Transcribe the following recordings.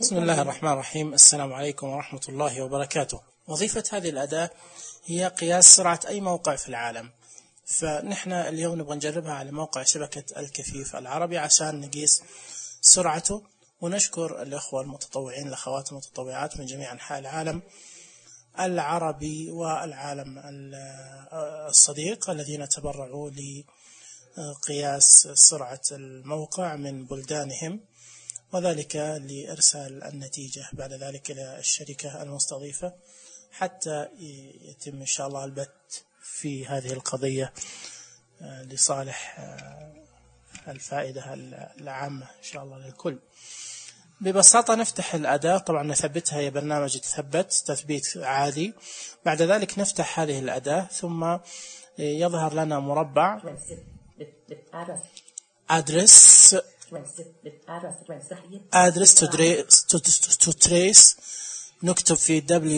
بسم الله الرحمن الرحيم. السلام عليكم ورحمة الله وبركاته. وظيفة هذه الأداة هي قياس سرعة أي موقع في العالم، فنحن اليوم نبغى نجربها على موقع شبكة الكفيف العربي عشان نقيس سرعته، ونشكر الأخوة المتطوعين الأخوات المتطوعات من جميع أنحاء العالم العربي والعالم الصديق الذين تبرعوا لقياس سرعة الموقع من بلدانهم، وذلك لإرسال النتيجة بعد ذلك إلى الشركة المستضيفة حتى يتم إن شاء الله البت في هذه القضية لصالح الفائدة العامة إن شاء الله للكل. ببساطة نفتح الأداة، طبعا نثبتها، هي برنامج يتثبت تثبيت عادي. بعد ذلك نفتح هذه الأداة ثم يظهر لنا مربع address to trace، نكتب في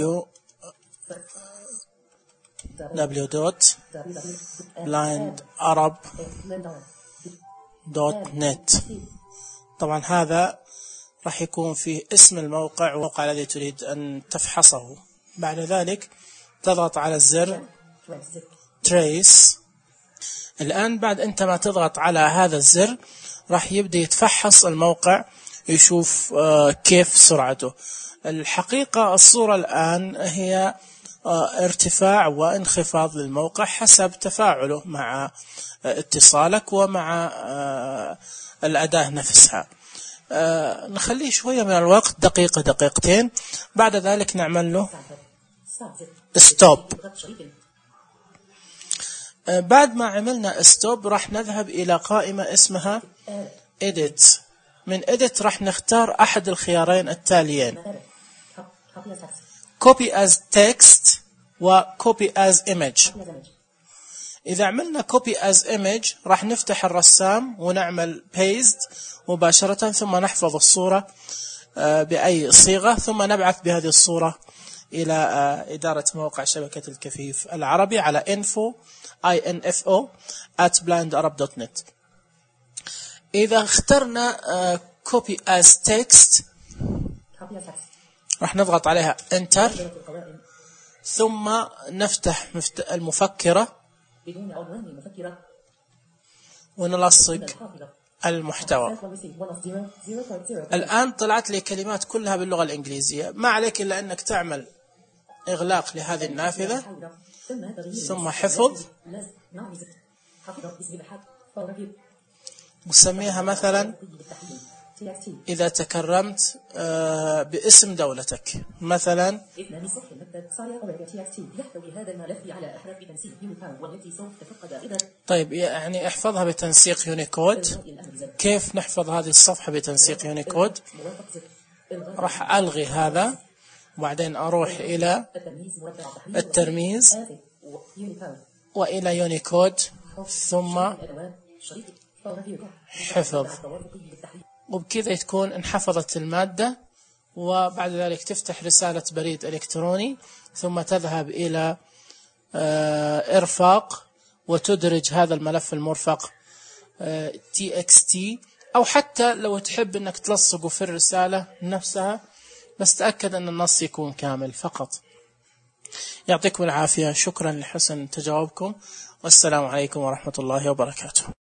www.blindarab.net. طبعا هذا راح يكون فيه اسم الموقع والموقع الذي تريد أن تفحصه. بعد ذلك تضغط على الزر trace. الآن بعد أنت ما تضغط على هذا الزر راح يبدأ يتفحص الموقع، يشوف كيف سرعته. الحقيقة الصورة الآن هي ارتفاع وانخفاض للموقع حسب تفاعله مع اتصالك ومع الأداة نفسها. نخليه شوية من الوقت، دقيقة دقيقتين، بعد ذلك نعمل له ستوب. بعد ما عملنا ستوب راح نذهب إلى قائمة اسمها edit. من edit راح نختار أحد الخيارين التاليين: copy as text و copy as image. إذا عملنا copy as image راح نفتح الرسام ونعمل paste مباشرة، ثم نحفظ الصورة بأي صيغة، ثم نبعث بهذه الصورة إلى إدارة موقع شبكة الكفيف العربي على info@blindarab.net. إذا اخترنا copy as text راح نضغط عليها enter، ثم نفتح المفكرة ونلصق المحتوى. الآن طلعت لي كلمات كلها باللغة الإنجليزية. ما عليك إلا أنك تعمل إغلاق لهذه النافذة ثم حفظ، وسميها مثلا إذا تكرمت باسم دولتك مثلا. طيب يعني احفظها بتنسيق يونيكود. كيف نحفظ هذه الصفحة بتنسيق يونيكود؟ راح ألغي هذا وبعدين أروح إلى الترميز وإلى يونيكود ثم حفظ، وبكذا تكون انحفظت المادة. وبعد ذلك تفتح رسالة بريد إلكتروني ثم تذهب إلى إرفاق وتدرج هذا الملف المرفق txt، أو حتى لو تحب أنك تلصقه في الرسالة نفسها، بس تأكد أن النص يكون كامل فقط. يعطيكم العافية، شكرا لحسن تجاوبكم، والسلام عليكم ورحمة الله وبركاته.